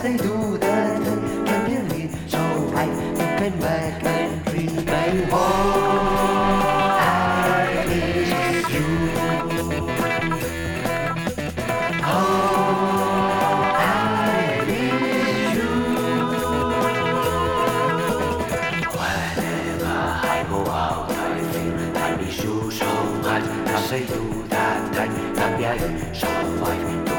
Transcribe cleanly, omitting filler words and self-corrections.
they do the thing can be read so I you can back and read my home. I miss you. Oh, I miss you. Whenever I go out, I feel I miss you so much. 'Cause I do that thing that we are so white.